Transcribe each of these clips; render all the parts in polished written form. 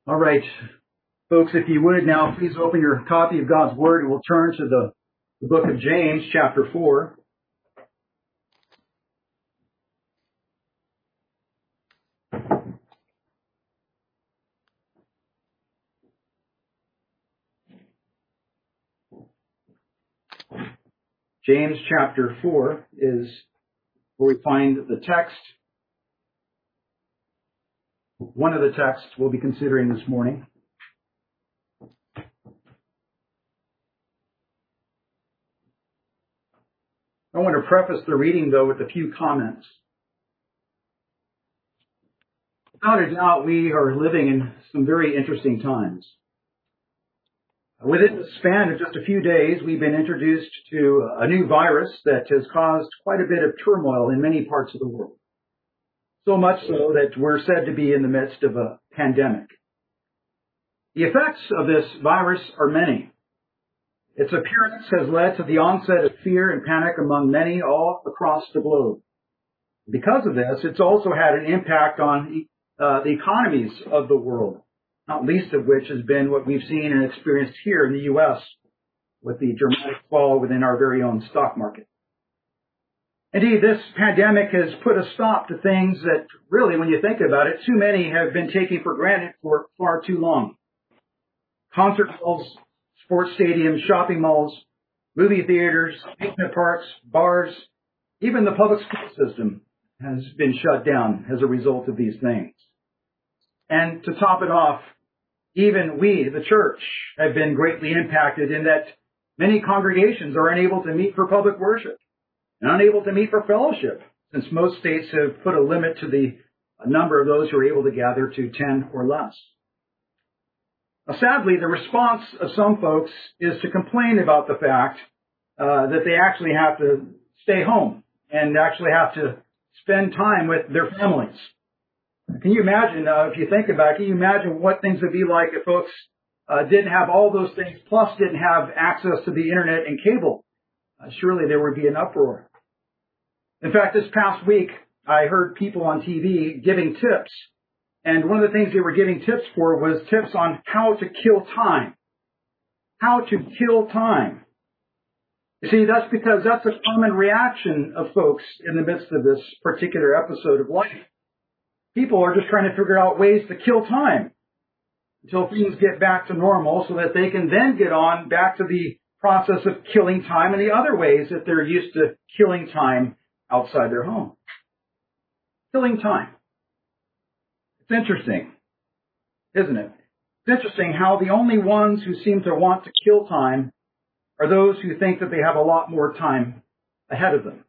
All right, folks, if you would now, please open your copy of God's Word and we'll turn to the book of James, chapter 4. James chapter 4 is where we find the text, one of the texts we'll be considering this morning. I want to preface the reading, though, with a few comments. Without a doubt, we are living in some very interesting times. Within the span of just a few days, we've been introduced to a new virus that has caused quite a bit of turmoil in many parts of the world. So much so that we're said to be in the midst of a pandemic. The effects of this virus are many. Its appearance has led to the onset of fear and panic among many all across the globe. Because of this, it's also had an impact on the economies of the world, not least of which has been what we've seen and experienced here in the U.S. with the dramatic fall within our very own stock market. Indeed, this pandemic has put a stop to things that really, when you think about it, too many have been taken for granted for far too long. Concert halls, sports stadiums, shopping malls, movie theaters, amusement parks, bars, even the public school system has been shut down as a result of these things. And to top it off, even we, the church, have been greatly impacted in that many congregations are unable to meet for public worship and unable to meet for fellowship, since most states have put a limit to the number of those who are able to gather to 10 or less. Now, sadly, the response of some folks is to complain about the fact that they actually have to stay home and actually have to spend time with their families. Can you imagine, if you think about it, can you imagine what things would be like if folks didn't have all those things, plus didn't have access to the internet and cable? Surely there would be an uproar. In fact, this past week, I heard people on TV giving tips. And one of the things they were giving tips for was tips on how to kill time. How to kill time. You see, that's because that's a common reaction of folks in the midst of this particular episode of life. People are just trying to figure out ways to kill time until things get back to normal so that they can then get on back to the process of killing time and the other ways that they're used to killing time outside their home. Killing time. It's interesting, isn't it? It's interesting how the only ones who seem to want to kill time are those who think that they have a lot more time ahead of them.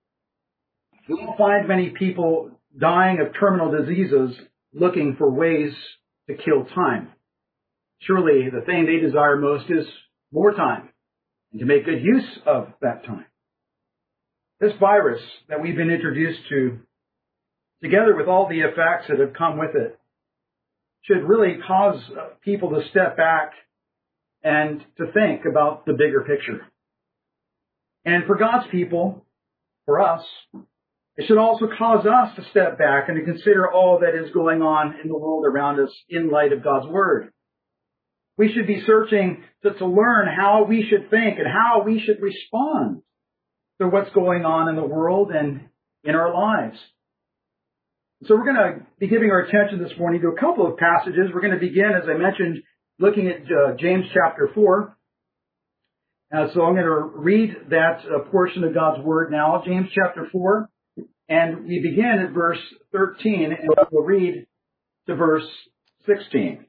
We won't find many people dying of terminal diseases looking for ways to kill time. Surely the thing they desire most is more time and to make good use of that time. This virus that we've been introduced to, together with all the effects that have come with it, should really cause people to step back and to think about the bigger picture. And for God's people, for us, it should also cause us to step back and to consider all that is going on in the world around us in light of God's Word. We should be searching to learn how we should think and how we should respond to what's going on in the world and in our lives. So we're going to be giving our attention this morning to a couple of passages. We're going to begin, as I mentioned, looking at James chapter 4. So I'm going to read that portion of God's Word now, James chapter 4. And we begin at verse 13 and we'll read to verse 16.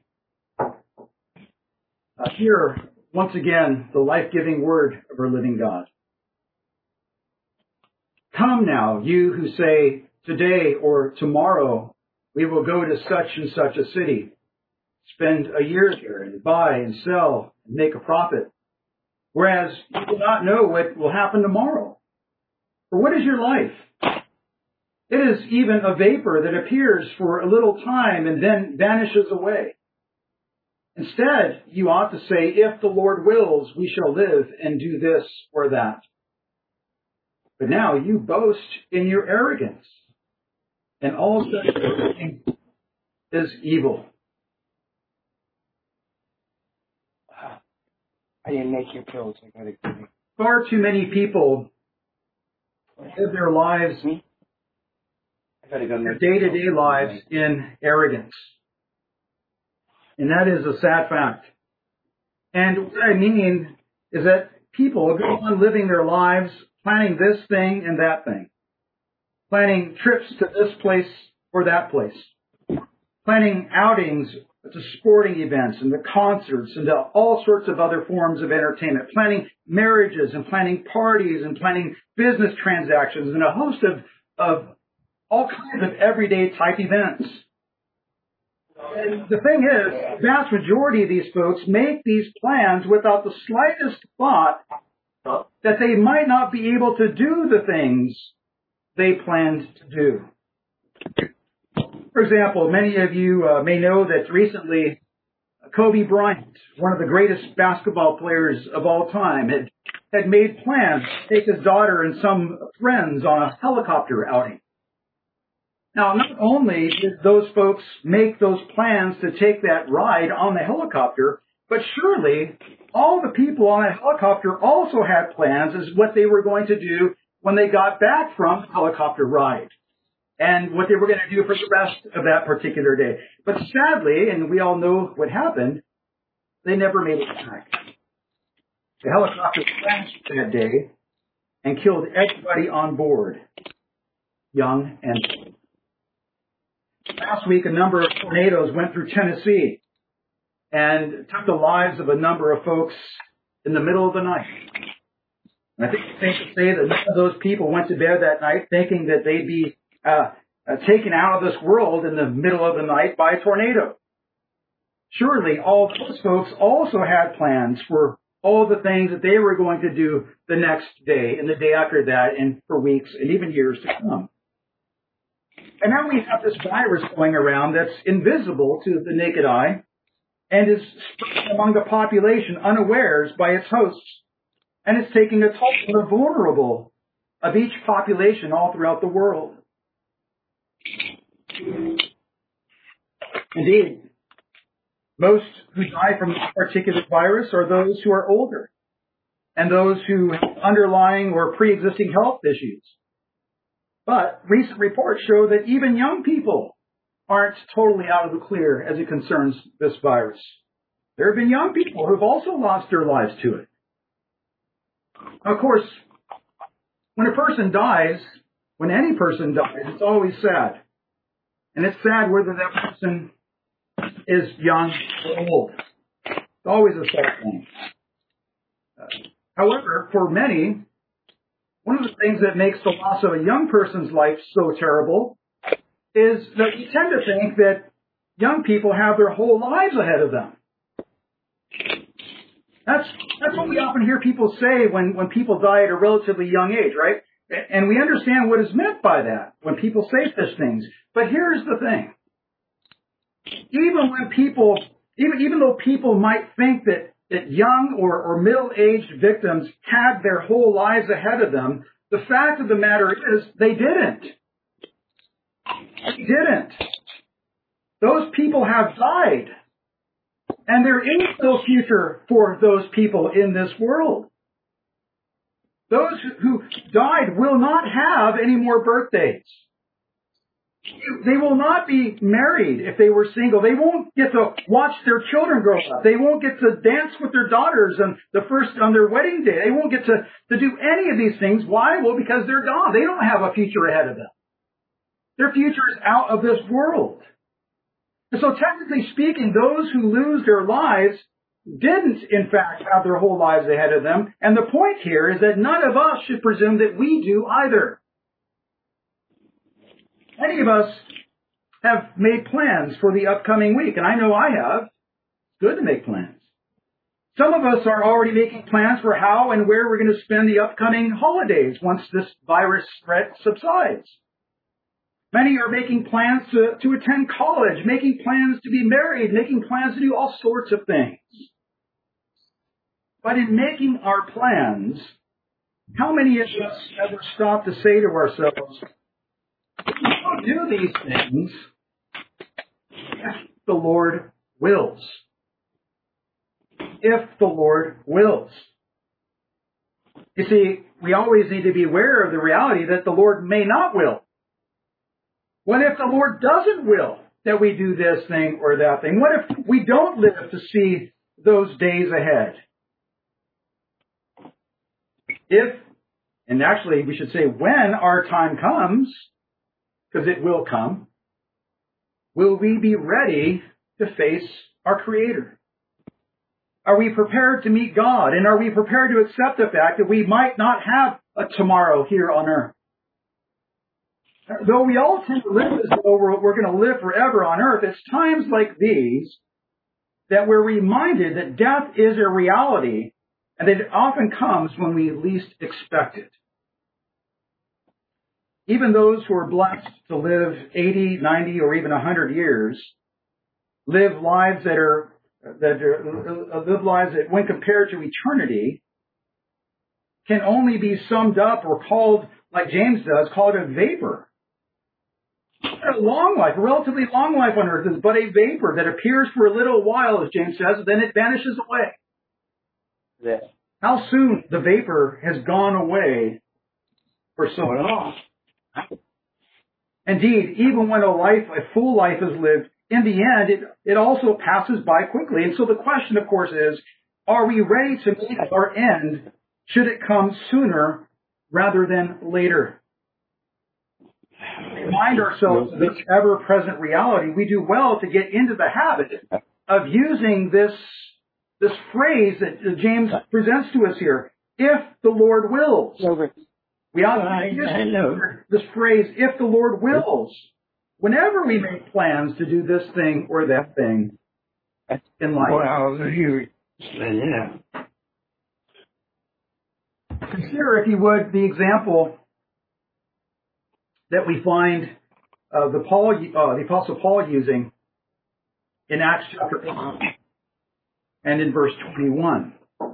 Hear, once again, the life-giving word of our living God. Come now, you who say, today or tomorrow we will go to such and such a city, spend a year there and buy and sell and make a profit, whereas you do not know what will happen tomorrow. For what is your life? It is even a vapor that appears for a little time and then vanishes away. Instead, you ought to say, if the Lord wills, we shall live and do this or that. But now you boast in your arrogance, and all such boasting is evil. I didn't make your pills. I gotta give you. Far too many people live their lives, Me? I gotta go their make day-to-day lives in arrogance. And that is a sad fact. And what I mean is that people go on living their lives planning this thing and that thing. Planning trips to this place or that place. Planning outings to sporting events and to concerts and to all sorts of other forms of entertainment. Planning marriages and planning parties and planning business transactions and a host of all kinds of everyday type events. And the thing is, the vast majority of these folks make these plans without the slightest thought that they might not be able to do the things they planned to do. For example, many of you may know that recently Kobe Bryant, one of the greatest basketball players of all time, had made plans to take his daughter and some friends on a helicopter outing. Now, not only did those folks make those plans to take that ride on the helicopter, but surely all the people on the helicopter also had plans as what they were going to do when they got back from the helicopter ride and what they were going to do for the rest of that particular day. But sadly, and we all know what happened, they never made it back. The helicopter crashed that day and killed everybody on board, young and old. Last week, a number of tornadoes went through Tennessee and took the lives of a number of folks in the middle of the night. And I think it's safe to say that none of those people went to bed that night thinking that they'd be taken out of this world in the middle of the night by a tornado. Surely all those folks also had plans for all the things that they were going to do the next day and the day after that and for weeks and even years to come. And now we have this virus going around that's invisible to the naked eye and is spreading among the population unawares by its hosts. And it's taking a toll on the vulnerable of each population all throughout the world. Indeed, most who die from this particular virus are those who are older and those who have underlying or pre-existing health issues. But recent reports show that even young people aren't totally out of the clear as it concerns this virus. There have been young people who have also lost their lives to it. Of course, when a person dies, when any person dies, it's always sad. And it's sad whether that person is young or old. It's always a sad thing. However, for many, one of the things that makes the loss of a young person's life so terrible is that we tend to think that young people have their whole lives ahead of them. That's what we often hear people say when people die at a relatively young age, right? And we understand what is meant by that when people say such things. But here's the thing. Even though people might think that young or middle-aged victims had their whole lives ahead of them, the fact of the matter is they didn't. They didn't. Those people have died. And there is no future for those people in this world. Those who died will not have any more birthdays. They will not be married if they were single. They won't get to watch their children grow up. They won't get to dance with their daughters on their wedding day. They won't get to do any of these things. Why? Well, because they're gone. They don't have a future ahead of them. Their future is out of this world. And so technically speaking, those who lose their lives didn't, in fact, have their whole lives ahead of them. And the point here is that none of us should presume that we do either. Many of us have made plans for the upcoming week, and I know I have. It's good to make plans. Some of us are already making plans for how and where we're going to spend the upcoming holidays once this virus threat subsides. Many are making plans to attend college, making plans to be married, making plans to do all sorts of things. But in making our plans, how many of us ever stop to say to ourselves, we don't do these things if the Lord wills? if the Lord wills. You see, we always need to be aware of the reality that the Lord may not will. What if the Lord doesn't will that we do this thing or that thing? What if we don't live to see those days ahead? If, and actually we should say when our time comes, because it will come, will we be ready to face our Creator? Are we prepared to meet God? And are we prepared to accept the fact that we might not have a tomorrow here on earth? Though we all tend to live as though we're going to live forever on earth, it's times like these that we're reminded that death is a reality and that it often comes when we least expect it. Even those who are blessed to live 80, 90, or even 100 years live lives that when compared to eternity can only be summed up or called, like James does, called a vapor. A long life, a relatively long life on earth is but a vapor that appears for a little while, as James says, and then it vanishes away. Yeah. How soon the vapor has gone away for so long. Indeed, even when a full life is lived, in the end, it also passes by quickly. And so the question, of course, is, are we ready to meet our end should it come sooner rather than later? Remind ourselves of this ever-present reality. We do well to get into the habit of using this phrase that James presents to us here, if the Lord wills. We ought to use this phrase, if the Lord wills, whenever we make plans to do this thing or that thing in life. Consider, if you would, the example that we find the Apostle Paul using in Acts chapter 8 and in verse 21.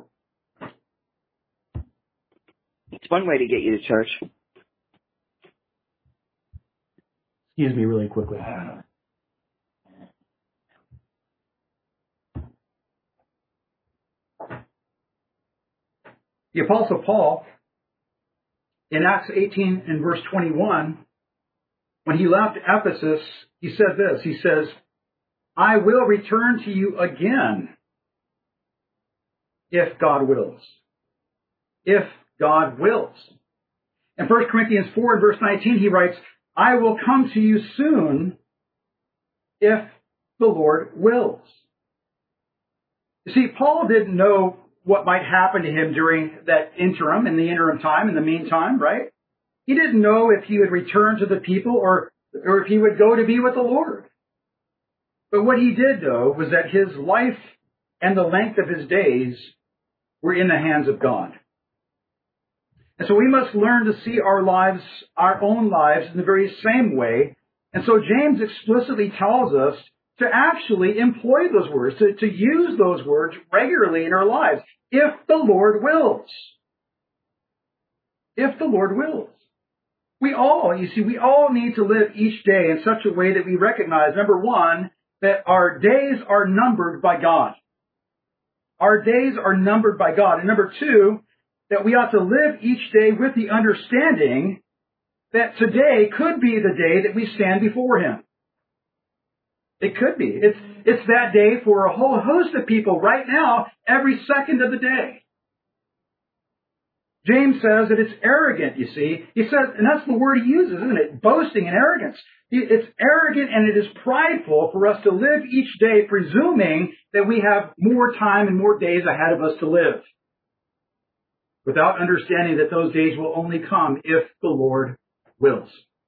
It's one way to get you to church. Excuse me really quickly. The Apostle Paul, in Acts 18 and verse 21, when he left Ephesus, he said this. He says, I will return to you again if God wills. If God wills. In 1 Corinthians 4 and verse 19, he writes, I will come to you soon if the Lord wills. You see, Paul didn't know what might happen to him during that interim, in the interim time, in the meantime, right? He didn't know if he would return to the people or if he would go to be with the Lord. But what he did know was that his life and the length of his days were in the hands of God. And so we must learn to see our lives, our own lives, in the very same way. And so James explicitly tells us to actually employ those words, to use those words regularly in our lives, if the Lord wills. If the Lord wills. We all need to live each day in such a way that we recognize, number one, that our days are numbered by God. Our days are numbered by God. And number two, that we ought to live each day with the understanding that today could be the day that we stand before Him. It could be. It's that day for a whole host of people right now, every second of the day. James says that it's arrogant, you see. He says, and that's the word he uses, isn't it? Boasting and arrogance. It's arrogant and it is prideful for us to live each day presuming that we have more time and more days ahead of us to live, without understanding that those days will only come if the Lord wills.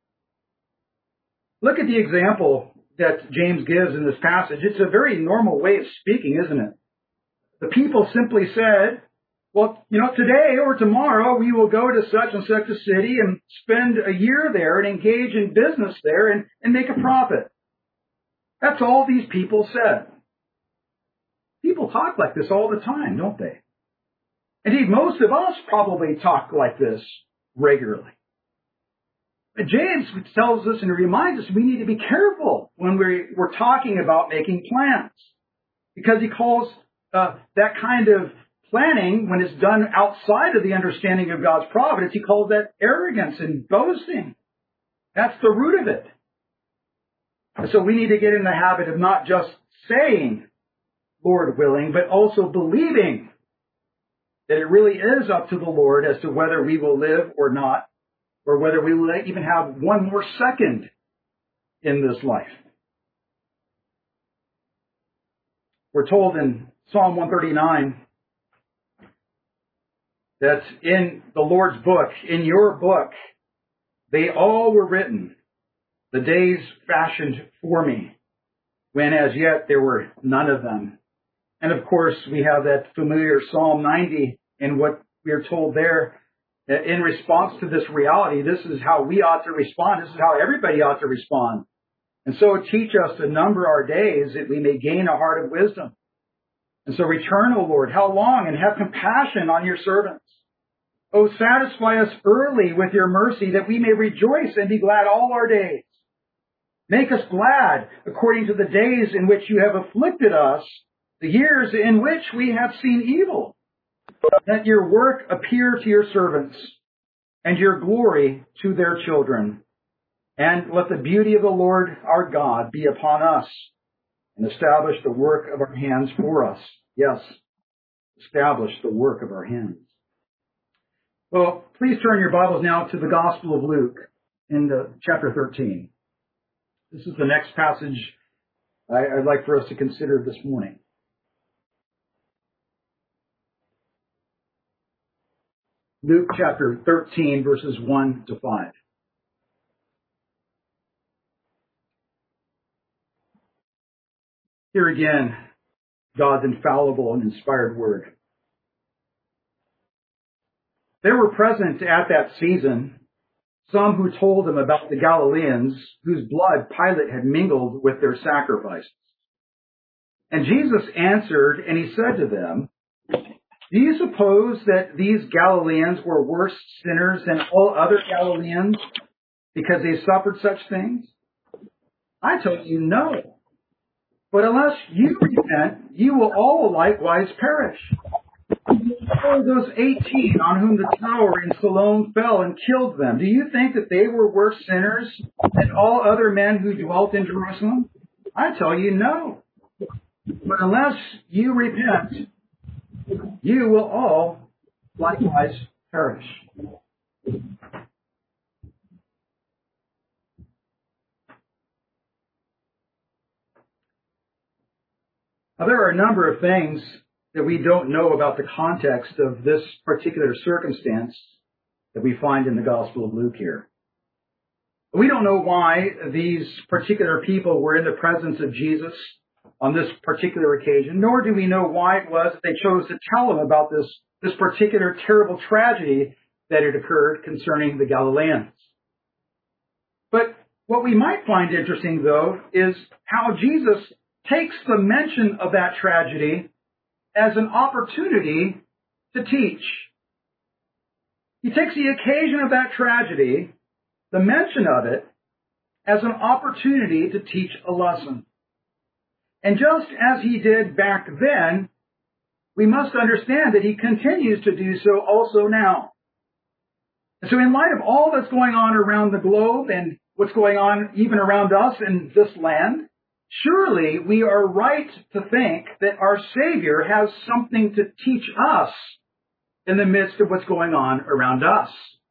Look at the example that James gives in this passage. It's a very normal way of speaking, isn't it? The people simply said, well, today or tomorrow we will go to such and such a city and spend a year there and engage in business there and make a profit. That's all these people said. People talk like this all the time, don't they? Indeed, most of us probably talk like this regularly. But James tells us and reminds us we need to be careful when we're talking about making plans, because he calls that kind of planning, when it's done outside of the understanding of God's providence, he calls that arrogance and boasting. That's the root of it. And so we need to get in the habit of not just saying, Lord willing, but also believing that it really is up to the Lord as to whether we will live or not, or whether we will even have one more second in this life. We're told in Psalm 139 that in the Lord's book, in your book, they all were written, the days fashioned for me, when as yet there were none of them. And of course, we have that familiar Psalm 90, and what we are told there, that in response to this reality, this is how we ought to respond. This is how everybody ought to respond. And so teach us to number our days that we may gain a heart of wisdom. And so return, O Lord, how long? And have compassion on your servants. O satisfy us early with your mercy, that we may rejoice and be glad all our days. Make us glad according to the days in which you have afflicted us, the years in which we have seen evil. Let your work appear to your servants, and your glory to their children. And let the beauty of the Lord our God be upon us, and establish the work of our hands for us. Yes, establish the work of our hands. Well, please turn your Bibles now to the Gospel of Luke in chapter 13. This is the next passage I'd like for us to consider this morning. Luke chapter 13, verses 1 to 5. Here again, God's infallible and inspired word. There were present at that season some who told him about the Galileans whose blood Pilate had mingled with their sacrifices. And Jesus answered, and he said to them, do you suppose that these Galileans were worse sinners than all other Galileans because they suffered such things? I tell you, no. But unless you repent, you will all likewise perish. Oh, those 18 on whom the tower in Siloam fell and killed them, do you think that they were worse sinners than all other men who dwelt in Jerusalem? I tell you, no. But unless you repent, you will all likewise perish. Now, there are a number of things that we don't know about the context of this particular circumstance that we find in the Gospel of Luke here. We don't know why these particular people were in the presence of Jesus on this particular occasion, nor do we know why it was that they chose to tell him about this particular terrible tragedy that had occurred concerning the Galileans. But what we might find interesting, though, is how Jesus takes the mention of that tragedy as an opportunity to teach. He takes the occasion of that tragedy, the mention of it, as an opportunity to teach a lesson. And just as he did back then, we must understand that he continues to do so also now. And so in light of all that's going on around the globe and what's going on even around us in this land, surely we are right to think that our Savior has something to teach us in the midst of what's going on around us.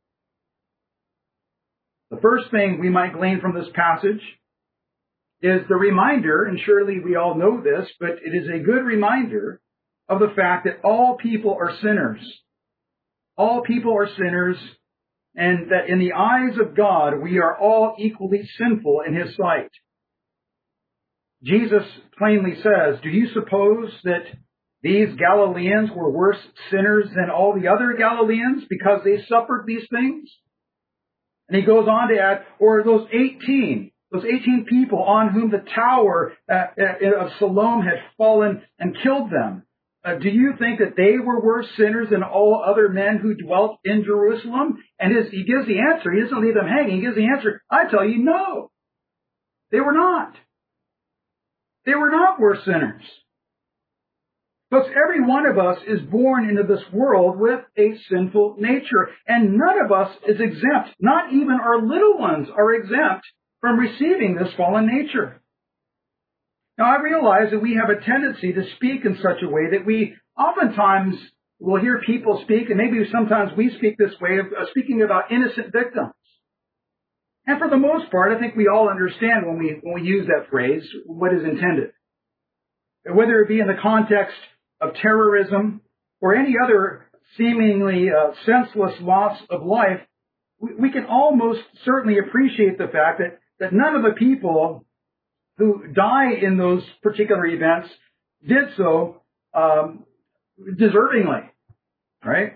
The first thing we might glean from this passage is the reminder, and surely we all know this, but it is a good reminder of the fact that all people are sinners. All people are sinners, and that in the eyes of God, we are all equally sinful in His sight. Jesus plainly says, do you suppose that these Galileans were worse sinners than all the other Galileans because they suffered these things? And he goes on to add, or those 18 people on whom the tower of Siloam had fallen and killed them. Do you think that they were worse sinners than all other men who dwelt in Jerusalem? And he gives the answer. He doesn't leave them hanging. He gives the answer. I tell you, no. They were not. They were not worse sinners. Folks, every one of us is born into this world with a sinful nature, and none of us is exempt. Not even our little ones are exempt from receiving this fallen nature. Now, I realize that we have a tendency to speak in such a way that we oftentimes will hear people speak, and maybe sometimes we speak this way, of speaking about innocent victims. And for the most part, I think we all understand when we use that phrase what is intended. Whether it be in the context of terrorism or any other seemingly senseless loss of life, we can almost certainly appreciate the fact that none of the people who die in those particular events did so deservingly, right?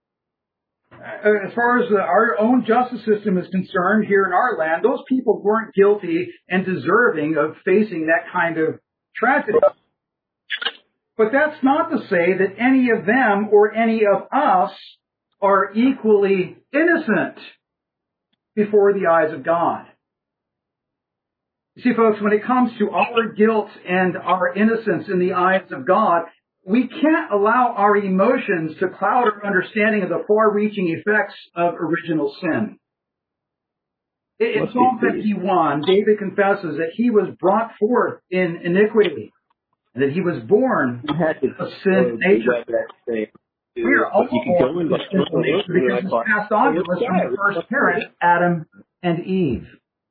As far as our own justice system is concerned here in our land, those people weren't guilty and deserving of facing that kind of tragedy. But that's not to say that any of them or any of us are equally innocent before the eyes of God. You see, folks, when it comes to our guilt and our innocence in the eyes of God, we can't allow our emotions to cloud our understanding of the far-reaching effects of original sin. In Psalm 51, David confesses that he was brought forth in iniquity, and that he was born of sin nature. We are all born of sinful nature because it's passed on to us from the first parents, Adam and Eve.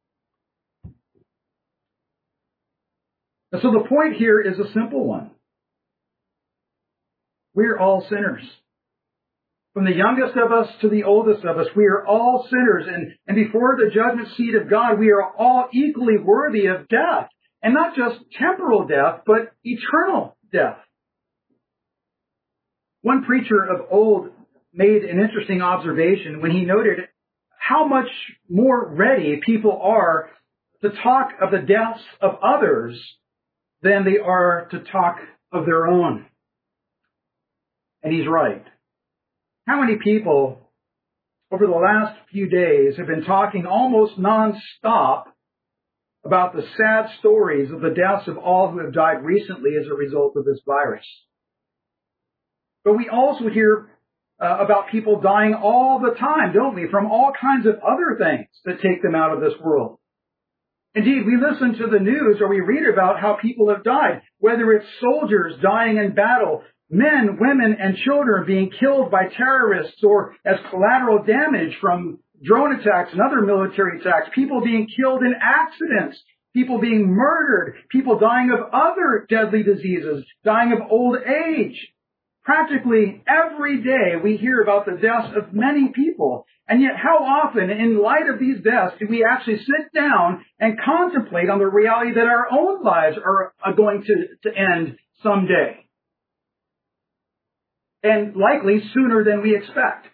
And so the point here is a simple one. We're all sinners. From the youngest of us to the oldest of us, we are all sinners. And before the judgment seat of God, we are all equally worthy of death. And not just temporal death, but eternal death. One preacher of old made an interesting observation when he noted how much more ready people are to talk of the deaths of others than they are to talk of their own. And he's right. How many people over the last few days have been talking almost nonstop about the sad stories of the deaths of all who have died recently as a result of this virus? But we also hear about people dying all the time, don't we, from all kinds of other things that take them out of this world. Indeed, we listen to the news or we read about how people have died, whether it's soldiers dying in battle, men, women, and children being killed by terrorists or as collateral damage from drone attacks and other military attacks, people being killed in accidents, people being murdered, people dying of other deadly diseases, dying of old age. Practically every day we hear about the deaths of many people. And yet how often, in light of these deaths, do we actually sit down and contemplate on the reality that our own lives are going to end someday? And likely sooner than we expect.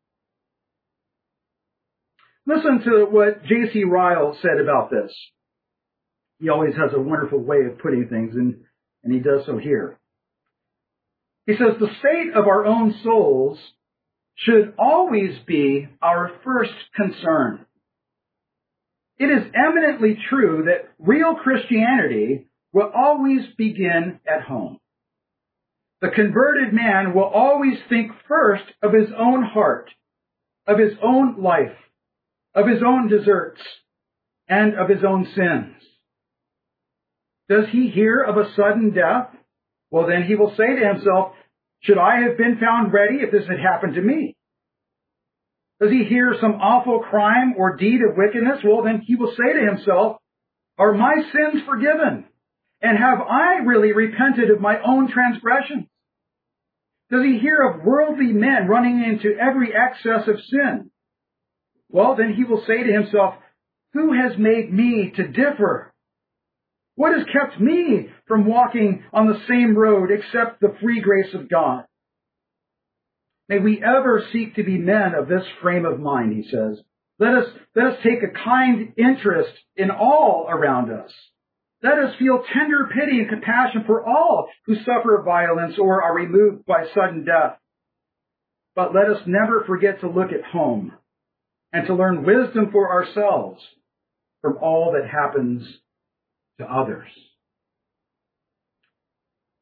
Listen to what J.C. Ryle said about this. He always has a wonderful way of putting things, and he does so here. He says, the state of our own souls should always be our first concern. It is eminently true that real Christianity will always begin at home. The converted man will always think first of his own heart, of his own life, of his own deserts, and of his own sins. Does he hear of a sudden death? Well, then he will say to himself, should I have been found ready if this had happened to me? Does he hear some awful crime or deed of wickedness? Well, then he will say to himself, are my sins forgiven? And have I really repented of my own transgressions? Does he hear of worldly men running into every excess of sin? Well, then he will say to himself, who has made me to differ? What has kept me from walking on the same road except the free grace of God? May we ever seek to be men of this frame of mind, he says. Let us take a kind interest in all around us. Let us feel tender pity and compassion for all who suffer violence or are removed by sudden death. But let us never forget to look at home and to learn wisdom for ourselves from all that happens to others.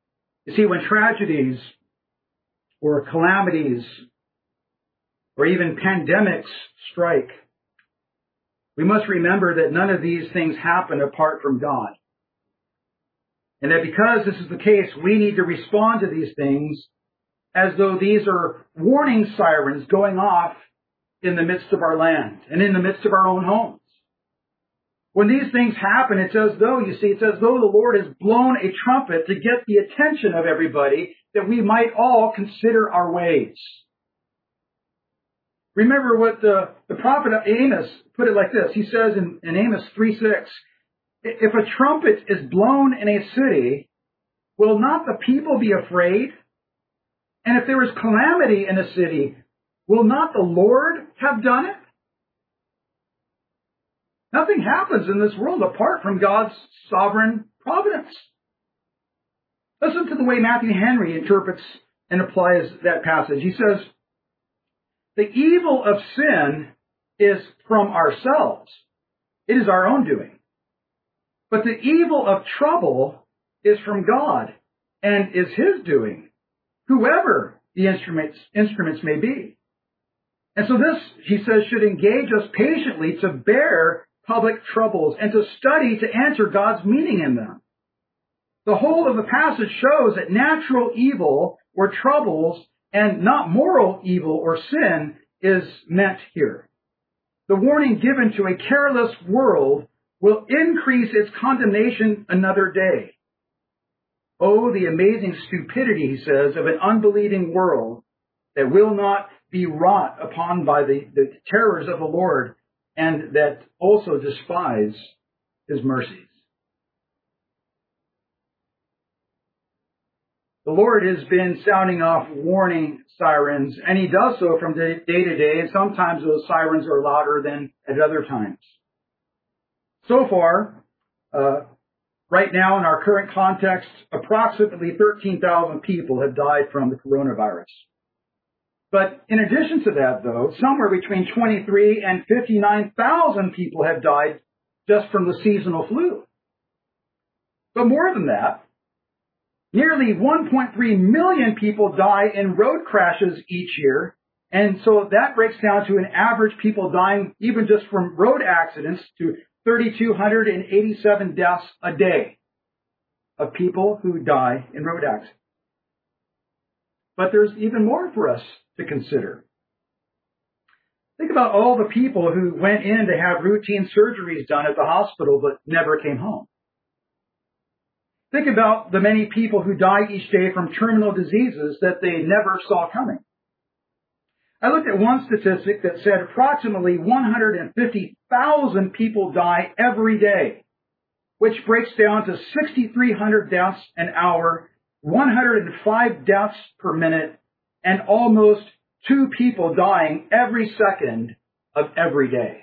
You see, when tragedies or calamities or even pandemics strike, we must remember that none of these things happen apart from God. And that because this is the case, we need to respond to these things as though these are warning sirens going off in the midst of our land and in the midst of our own homes. When these things happen, it's as though the Lord has blown a trumpet to get the attention of everybody, that we might all consider our ways. Remember what the prophet Amos put it like this. He says in Amos 3:6, if a trumpet is blown in a city, will not the people be afraid? And if there is calamity in a city, will not the Lord have done it? Nothing happens in this world apart from God's sovereign providence. Listen to the way Matthew Henry interprets and applies that passage. He says, the evil of sin is from ourselves. It is our own doing. But the evil of trouble is from God and is His doing, whoever the instruments may be. And so this, he says, should engage us patiently to bear public troubles and to study to answer God's meaning in them. The whole of the passage shows that natural evil or troubles and not moral evil or sin is meant here. The warning given to a careless world will increase its condemnation another day. Oh, the amazing stupidity, he says, of an unbelieving world that will not be wrought upon by the terrors of the Lord and that also despise His mercies. The Lord has been sounding off warning sirens, and He does so from day to day, and sometimes those sirens are louder than at other times. So far, right now in our current context, approximately 13,000 people have died from the coronavirus. But in addition to that, though, somewhere between 23 and 59,000 people have died just from the seasonal flu. But more than that, nearly 1.3 million people die in road crashes each year. And so that breaks down to an average people dying even just from road accidents to 3,287 deaths a day of people who die in road accidents. But there's even more for us to consider. Think about all the people who went in to have routine surgeries done at the hospital but never came home. Think about the many people who die each day from terminal diseases that they never saw coming. I looked at one statistic that said approximately 150,000 people die every day, which breaks down to 6,300 deaths an hour, 105 deaths per minute, and almost 2 people dying every second of every day.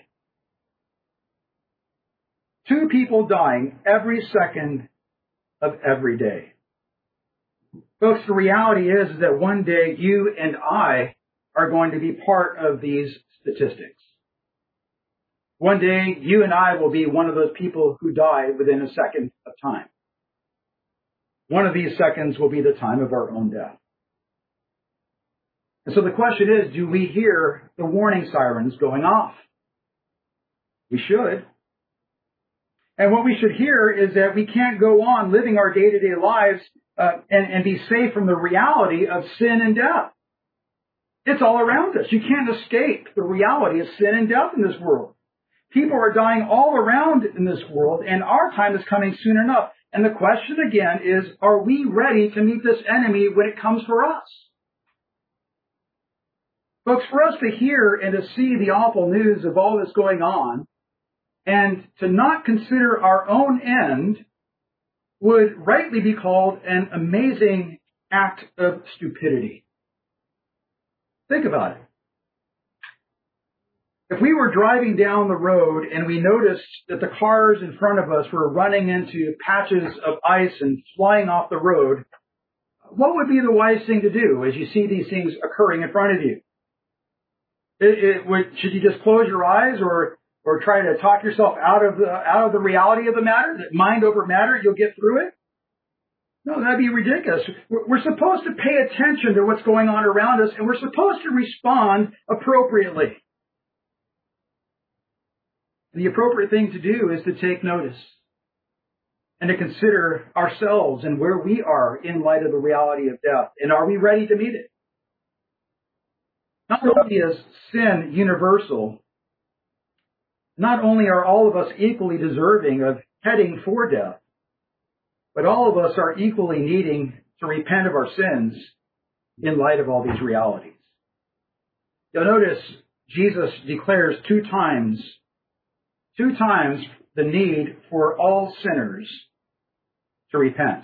2 people dying every second of every day. Folks, the reality is that one day you and I are going to be part of these statistics. One day you and I will be one of those people who die within a second of time. One of these seconds will be the time of our own death. And so the question is, do we hear the warning sirens going off? We should. And what we should hear is that we can't go on living our day-to-day lives and be safe from the reality of sin and death. It's all around us. You can't escape the reality of sin and death in this world. People are dying all around in this world, and our time is coming soon enough. And the question again is, are we ready to meet this enemy when it comes for us? Folks, for us to hear and to see the awful news of all this going on, and to not consider our own end, would rightly be called an amazing act of stupidity. Think about it. If we were driving down the road and we noticed that the cars in front of us were running into patches of ice and flying off the road, what would be the wise thing to do as you see these things occurring in front of you? Should you just close your eyes or try to talk yourself out of the reality of the matter, that mind over matter, you'll get through it? No, that'd be ridiculous. We're supposed to pay attention to what's going on around us, and we're supposed to respond appropriately. The appropriate thing to do is to take notice and to consider ourselves and where we are in light of the reality of death. And are we ready to meet it? Not only is sin universal, not only are all of us equally deserving of heading for death, but all of us are equally needing to repent of our sins in light of all these realities. You'll notice Jesus declares two times the need for all sinners to repent.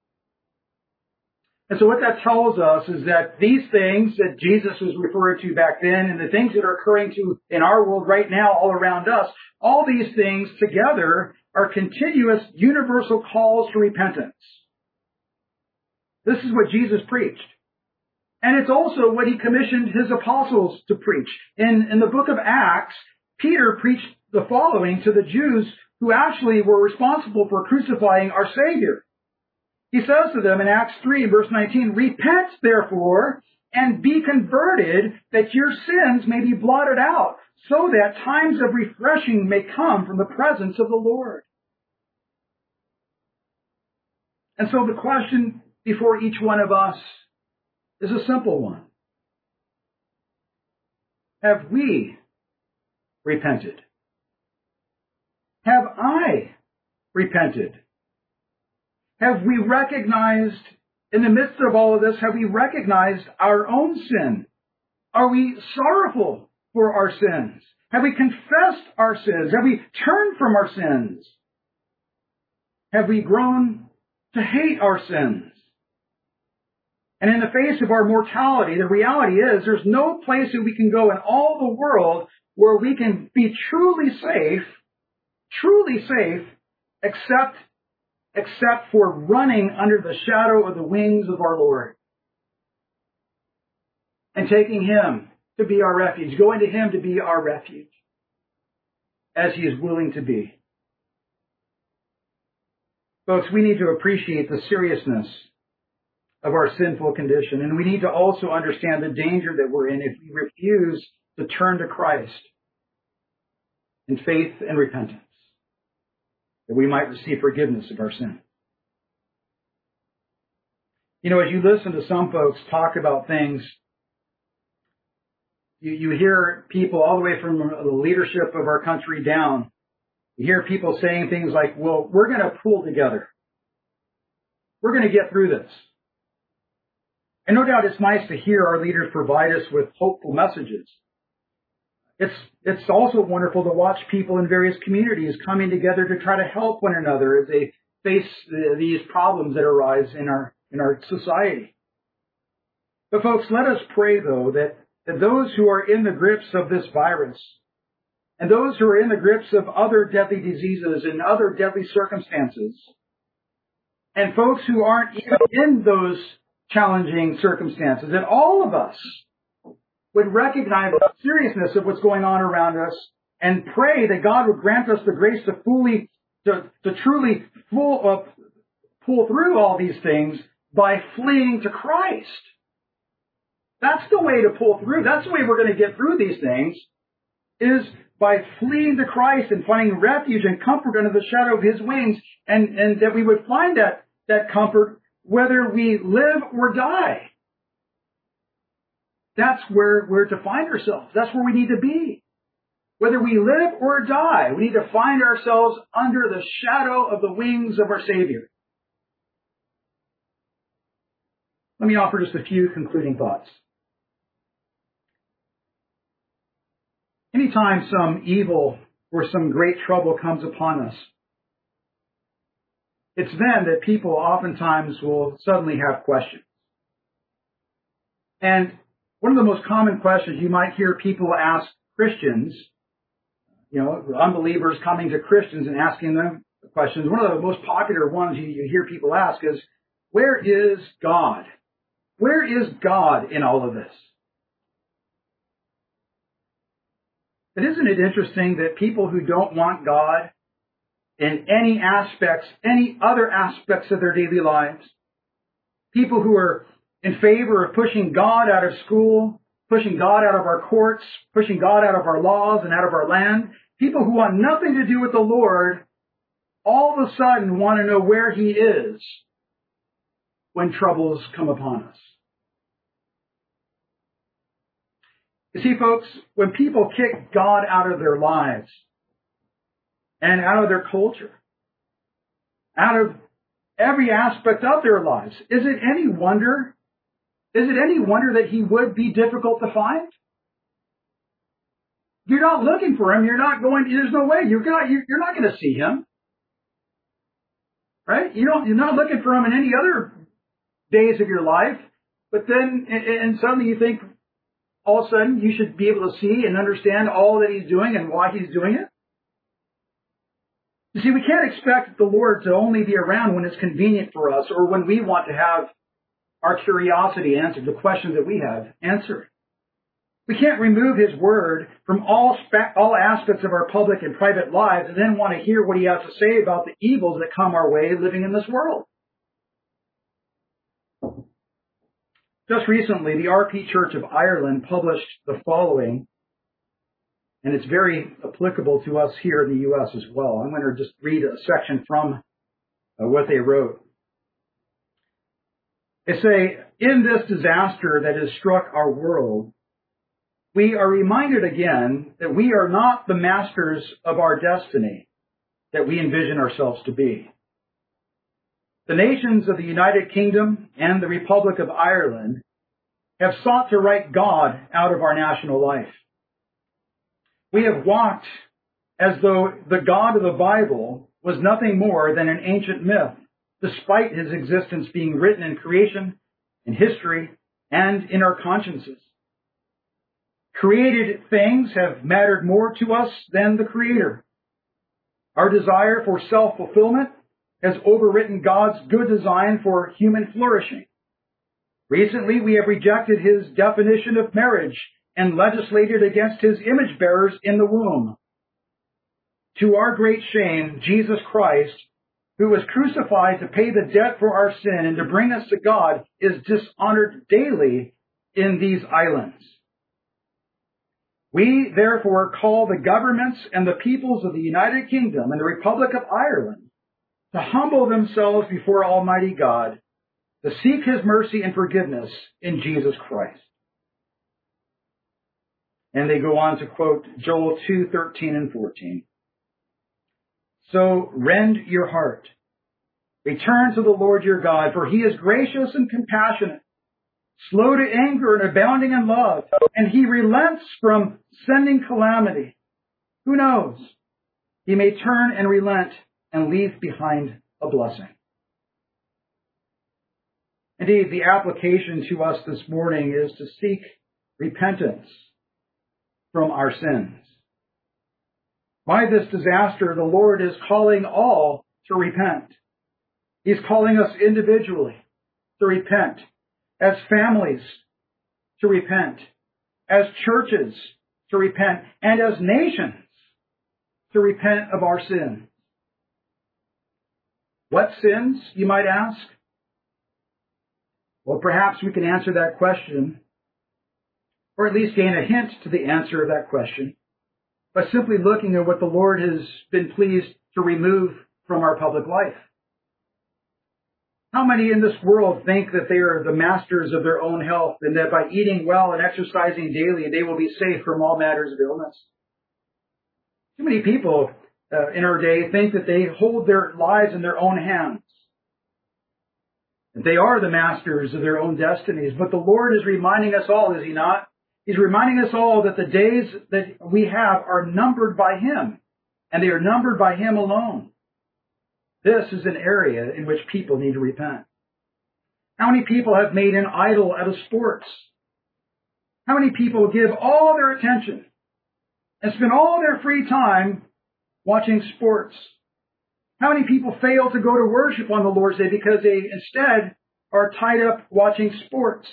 And so what that tells us is that these things that Jesus was referring to back then and the things that are occurring in our world right now all around us, all these things together are continuous universal calls to repentance. This is what Jesus preached. And it's also what he commissioned his apostles to preach. In the book of Acts, Peter preached the following to the Jews who actually were responsible for crucifying our Savior. He says to them in Acts 3, verse 19, "Repent, therefore, and be converted, that your sins may be blotted out, so that times of refreshing may come from the presence of the Lord." And so the question before each one of us is a simple one. Have we repented? Have I repented? Have we recognized, in the midst of all of this, have we recognized our own sin? Are we sorrowful for our sins? Have we confessed our sins? Have we turned from our sins? Have we grown to hate our sins? And in the face of our mortality, the reality is there's no place that we can go in all the world where we can be truly safe, except for running under the shadow of the wings of our Lord and taking him to be our refuge, going to him to be our refuge as he is willing to be. Folks, we need to appreciate the seriousness of our sinful condition, and we need to also understand the danger that we're in if we refuse to turn to Christ in faith and repentance, that we might receive forgiveness of our sin. You know, as you listen to some folks talk about things, you hear people all the way from the leadership of our country down, you hear people saying things like, well, we're going to pull together. We're going to get through this. And no doubt it's nice to hear our leaders provide us with hopeful messages. It's also wonderful to watch people in various communities coming together to try to help one another as they face these problems that arise in our society. But folks, let us pray, though, that those who are in the grips of this virus and those who are in the grips of other deadly diseases and other deadly circumstances, and folks who aren't even in those challenging circumstances, that all of us would recognize the seriousness of what's going on around us and pray that God would grant us the grace to truly pull through all these things by fleeing to Christ. That's the way to pull through. That's the way we're going to get through these things, is by fleeing to Christ and finding refuge and comfort under the shadow of his wings, and that we would find that comfort whether we live or die. That's where we're to find ourselves. That's where we need to be. Whether we live or die, we need to find ourselves under the shadow of the wings of our Savior. Let me offer just a few concluding thoughts. Anytime some evil or some great trouble comes upon us, it's then that people oftentimes will suddenly have questions. And one of the most common questions you might hear people ask Christians, unbelievers coming to Christians and asking them questions, one of the most popular ones you hear people ask is, where is God? Where is God in all of this? But isn't it interesting that people who don't want God in any other aspects of their daily lives, People who are in favor of pushing God out of school, pushing God out of our courts, pushing God out of our laws and out of our land. People who want nothing to do with the Lord all of a sudden want to know where He is when troubles come upon us. You see, folks, when people kick God out of their lives and out of their culture, out of every aspect of their lives, is it any wonder that He would be difficult to find? You're not looking for Him. You're not going. There's no way. You're not going to see Him, right? You're not looking for Him in any other days of your life. But then, and suddenly you think, all of a sudden, you should be able to see and understand all that He's doing and why He's doing it. You see, we can't expect the Lord to only be around when it's convenient for us or when we want to have our curiosity answered, the questions that we have answered. We can't remove His Word from all aspects of our public and private lives and then want to hear what He has to say about the evils that come our way living in this world. Just recently, the RP Church of Ireland published the following, and it's very applicable to us here in the U.S. as well. I'm going to just read a section from what they wrote. They say, in this disaster that has struck our world, we are reminded again that we are not the masters of our destiny that we envision ourselves to be. The nations of the United Kingdom and the Republic of Ireland have sought to write God out of our national life. We have walked as though the God of the Bible was nothing more than an ancient myth, despite His existence being written in creation, in history, and in our consciences. Created things have mattered more to us than the Creator. Our desire for self-fulfillment has overwritten God's good design for human flourishing. Recently, we have rejected His definition of marriage and legislated against His image bearers in the womb. To our great shame, Jesus Christ, who was crucified to pay the debt for our sin and to bring us to God, is dishonored daily in these islands. We, therefore, call the governments and the peoples of the United Kingdom and the Republic of Ireland to humble themselves before Almighty God, to seek His mercy and forgiveness in Jesus Christ. And they go on to quote Joel 2:13 and 14. So rend your heart. Return to the Lord your God, for He is gracious and compassionate, slow to anger and abounding in love, and He relents from sending calamity. Who knows? He may turn and relent and leave behind a blessing. Indeed, the application to us this morning is to seek repentance from our sins. By this disaster, the Lord is calling all to repent. He's calling us individually to repent, as families to repent, as churches to repent, and as nations to repent of our sins. What sins, you might ask? Well, perhaps we can answer that question, or at least gain a hint to the answer of that question, by simply looking at what the Lord has been pleased to remove from our public life. How many in this world think that they are the masters of their own health and that by eating well and exercising daily, they will be safe from all matters of illness? Too many people in our day think that they hold their lives in their own hands. They are the masters of their own destinies. But the Lord is reminding us all, is He not? He's reminding us all that the days that we have are numbered by Him, and they are numbered by Him alone. This is an area in which people need to repent. How many people have made an idol out of sports? How many people give all their attention and spend all their free time watching sports? How many people fail to go to worship on the Lord's Day because they instead are tied up watching sports?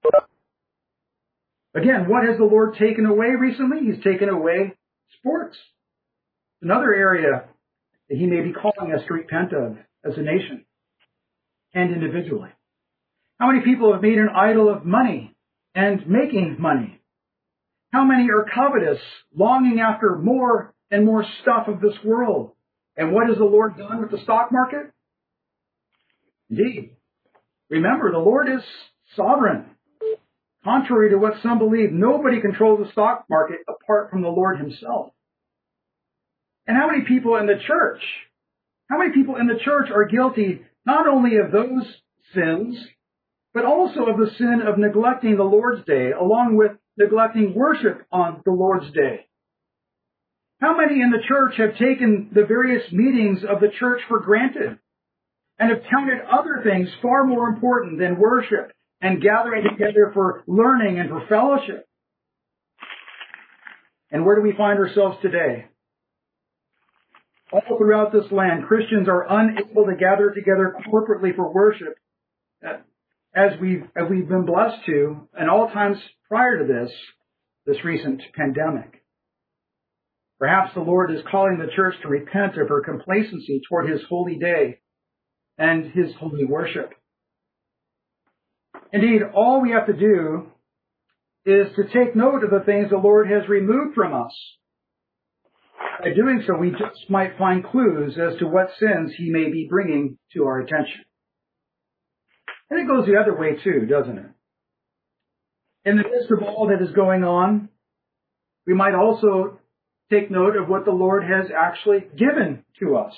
Again, what has the Lord taken away recently? He's taken away sports. Another area that He may be calling us to repent of as a nation and individually. How many people have made an idol of money and making money? How many are covetous, longing after more and more stuff of this world? And what has the Lord done with the stock market? Indeed. Remember, the Lord is sovereign. Contrary to what some believe, nobody controls the stock market apart from the Lord himself. And how many people in the church are guilty not only of those sins, but also of the sin of neglecting the Lord's Day, along with neglecting worship on the Lord's Day? How many in the church have taken the various meetings of the church for granted and have counted other things far more important than worship and gathering together for learning and for fellowship? And where do we find ourselves today? All throughout this land, Christians are unable to gather together corporately for worship as we've been blessed to in all times prior to this recent pandemic. Perhaps the Lord is calling the church to repent of her complacency toward his holy day and his holy worship. Indeed, all we have to do is to take note of the things the Lord has removed from us. By doing so, we just might find clues as to what sins he may be bringing to our attention. And it goes the other way too, doesn't it? In the midst of all that is going on, we might also take note of what the Lord has actually given to us.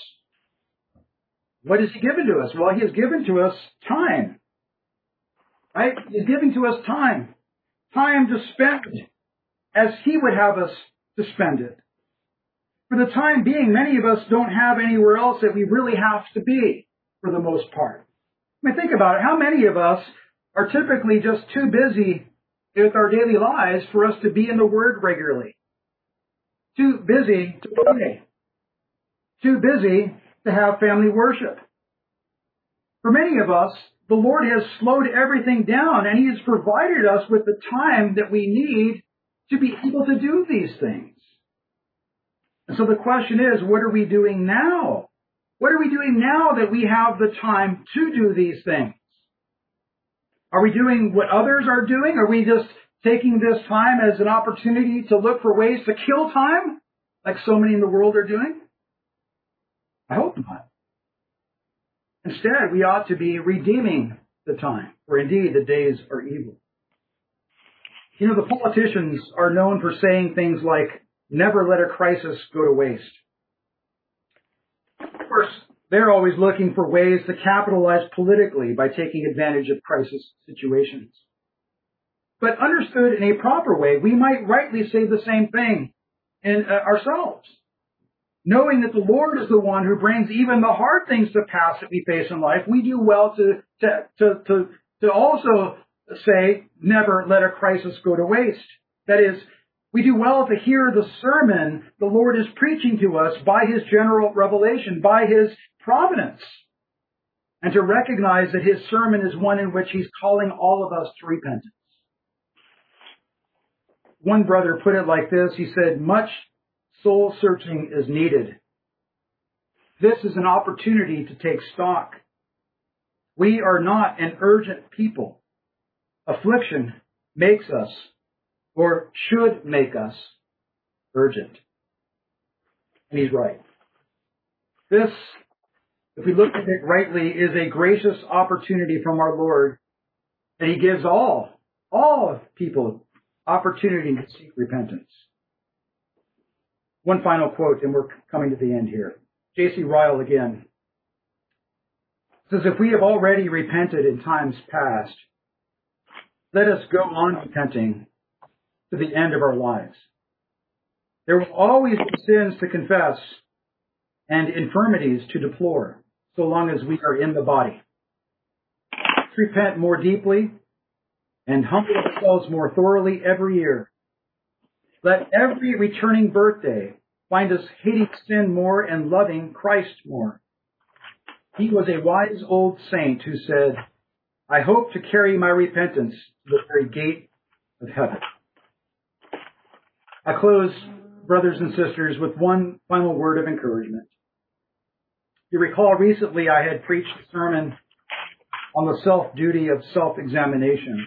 What has he given to us? Well, he has given to us time. Right? He's giving to us time. Time to spend as he would have us to spend it. For the time being, many of us don't have anywhere else that we really have to be, for the most part. I mean, think about it. How many of us are typically just too busy with our daily lives for us to be in the Word regularly? Too busy to pray. Too busy to have family worship. For many of us, the Lord has slowed everything down, and he has provided us with the time that we need to be able to do these things. And so the question is, what are we doing now? What are we doing now that we have the time to do these things? Are we doing what others are doing? Are we just taking this time as an opportunity to look for ways to kill time, like so many in the world are doing? I hope not. Instead, we ought to be redeeming the time, for indeed the days are evil. You know, the politicians are known for saying things like, never let a crisis go to waste. Of course, they're always looking for ways to capitalize politically by taking advantage of crisis situations. But understood in a proper way, we might rightly say the same thing in ourselves. Knowing that the Lord is the one who brings even the hard things to pass that we face in life, we do well to also say, never let a crisis go to waste. That is, we do well to hear the sermon the Lord is preaching to us by his general revelation, by his providence, and to recognize that his sermon is one in which he's calling all of us to repentance. One brother put it like this. He said, much soul searching is needed. This is an opportunity to take stock. We are not an urgent people. Affliction makes us, or should make us, urgent. And he's right. This, if we look at it rightly, is a gracious opportunity from our Lord that he gives all people opportunity to seek repentance. One final quote, and we're coming to the end here. J.C. Ryle again says, if we have already repented in times past, let us go on repenting to the end of our lives. There will always be sins to confess and infirmities to deplore, so long as we are in the body. Let's repent more deeply and humble ourselves more thoroughly every year. Let every returning birthday find us hating sin more and loving Christ more. He was a wise old saint who said, I hope to carry my repentance to the very gate of heaven. I close, brothers and sisters, with one final word of encouragement. You recall recently I had preached a sermon on the self-duty of self-examination.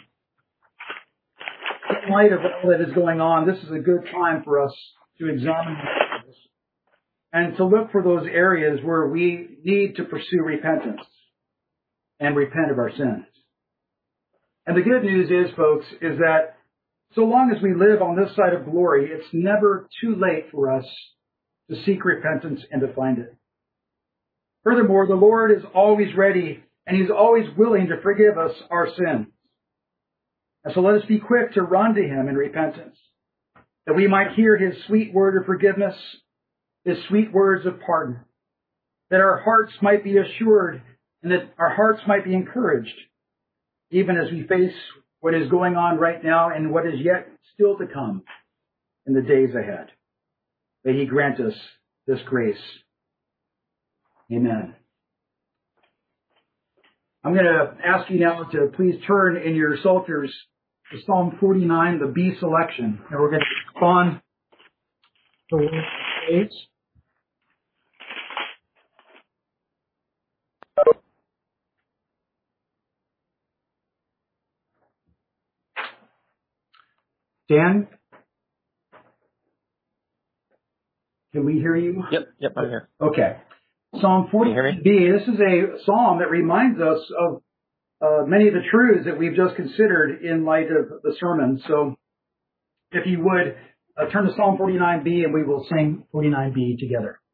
In light of all that is going on, this is a good time for us to examine ourselves and to look for those areas where we need to pursue repentance and repent of our sins. And the good news is, folks, is that so long as we live on this side of glory, it's never too late for us to seek repentance and to find it. Furthermore, the Lord is always ready and He's always willing to forgive us our sins. And so let us be quick to run to Him in repentance, that we might hear His sweet word of forgiveness, His sweet words of pardon, that our hearts might be assured and that our hearts might be encouraged, even as we face what is going on right now and what is yet still to come in the days ahead. May He grant us this grace. Amen. I'm going to ask you now to please turn in your psalters to Psalm 49, the B selection, and we're going to respond to the page. Dan, can we hear you? Yep, I'm here. Okay. Psalm 49b, this is a psalm that reminds us of many of the truths that we've just considered in light of the sermon. So if you would, turn to Psalm 49b and we will sing 49b together.